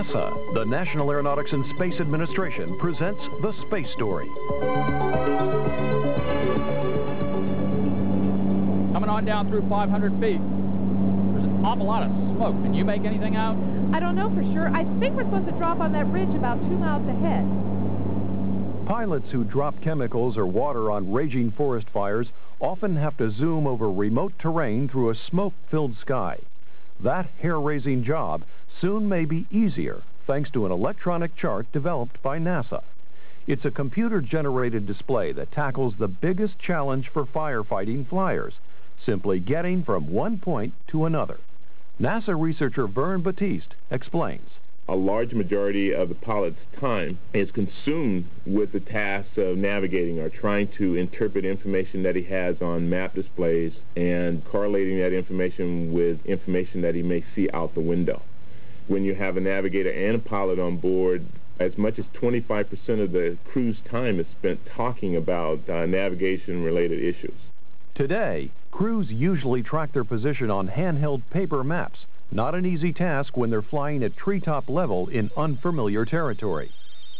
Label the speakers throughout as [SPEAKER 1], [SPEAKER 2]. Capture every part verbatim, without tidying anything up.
[SPEAKER 1] NASA, the National Aeronautics and Space Administration, presents The Space Story.
[SPEAKER 2] Coming on down through five hundred feet. There's an awful lot of smoke. Can you make anything out?
[SPEAKER 3] I don't know for sure. I think we're supposed to drop on that ridge about two miles ahead.
[SPEAKER 1] Pilots who drop chemicals or water on raging forest fires often have to zoom over remote terrain through a smoke-filled sky. That hair-raising job soon may be easier thanks to an electronic chart developed by NASA. It's a computer-generated display that tackles the biggest challenge for firefighting flyers, simply getting from one point to another. NASA researcher Vern Batiste explains.
[SPEAKER 4] A large majority of the pilot's time is consumed with the task of navigating or trying to interpret information that he has on map displays and correlating that information with information that he may see out the window. When you have a navigator and a pilot on board, as much as twenty-five percent of the crew's time is spent talking about uh, navigation-related issues.
[SPEAKER 1] Today, crews usually track their position on handheld paper maps. Not an easy task when they're flying at treetop level in unfamiliar territory.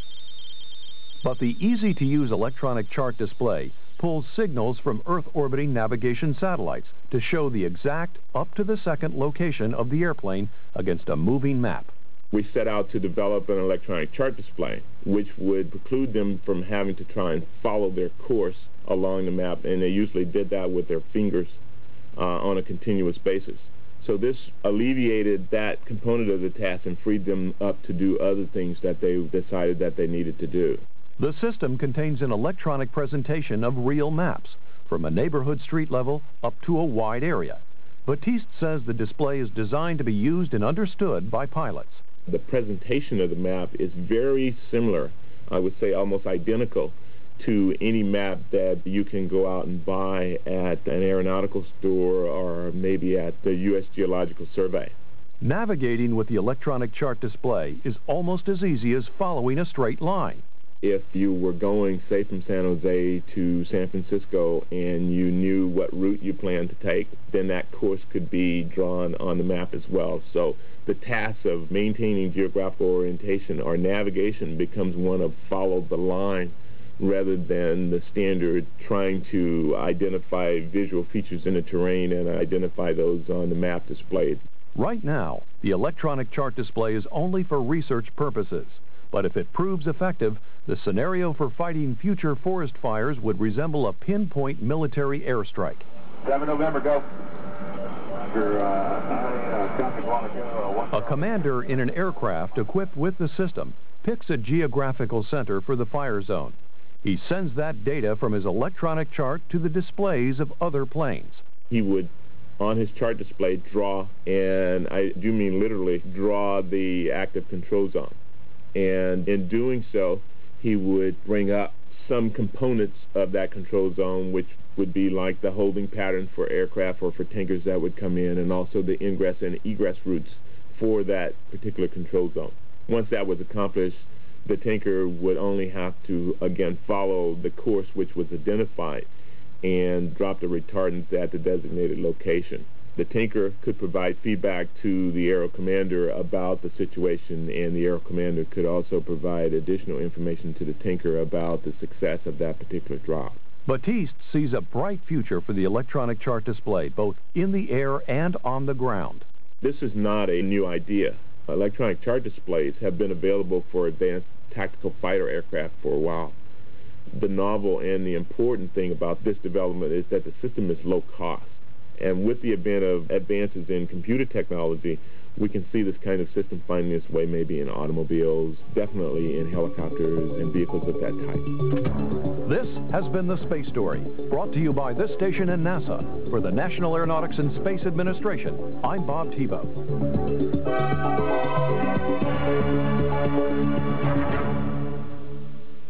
[SPEAKER 1] But the easy-to-use electronic chart display pulls signals from Earth-orbiting navigation satellites to show the exact, up-to-the-second location of the airplane against a moving map.
[SPEAKER 4] We set out to develop an electronic chart display, which would preclude them from having to try and follow their course along the map, and they usually did that with their fingers uh, on a continuous basis. So this alleviated that component of the task and freed them up to do other things that they decided that they needed to do.
[SPEAKER 1] The system contains an electronic presentation of real maps, from a neighborhood street level up to a wide area. Batiste says the display is designed to be used and understood by pilots.
[SPEAKER 4] The presentation of the map is very similar, I would say almost identical, to any map that you can go out and buy at an aeronautical store or maybe at the U S Geological Survey.
[SPEAKER 1] Navigating with the electronic chart display is almost as easy as following a straight line.
[SPEAKER 4] If you were going, say, from San Jose to San Francisco and you knew what route you planned to take, then that course could be drawn on the map as well. So the task of maintaining geographical orientation or navigation becomes one of follow the line, rather than the standard trying to identify visual features in the terrain and identify those on the map displayed.
[SPEAKER 1] Right now, the electronic chart display is only for research purposes. But if it proves effective, the scenario for fighting future forest fires would resemble a pinpoint military airstrike.
[SPEAKER 5] seven November, go. Your, uh, uh,
[SPEAKER 1] a commander in an aircraft equipped with the system picks a geographical center for the fire zone. He sends that data from his electronic chart to the displays of other planes.
[SPEAKER 4] He would, on his chart display, draw, and I do mean literally, draw the active control zone. And in doing so, he would bring up some components of that control zone, which would be like the holding pattern for aircraft or for tankers that would come in, and also the ingress and egress routes for that particular control zone. Once that was accomplished, the tanker would only have to, again, follow the course which was identified and drop the retardants at the designated location. The tanker could provide feedback to the aero commander about the situation, and the aero commander could also provide additional information to the tanker about the success of that particular drop.
[SPEAKER 1] Batiste sees a bright future for the electronic chart display, both in the air and on the ground.
[SPEAKER 4] This is not a new idea. Electronic chart displays have been available for advanced tactical fighter aircraft for a while. The novel and the important thing about this development is that the system is low cost. And with the advent of advances in computer technology, we can see this kind of system finding its way maybe in automobiles, definitely in helicopters and vehicles of that type.
[SPEAKER 1] This has been The Space Story, brought to you by this station and NASA. For the National Aeronautics and Space Administration, I'm Bob Tebow.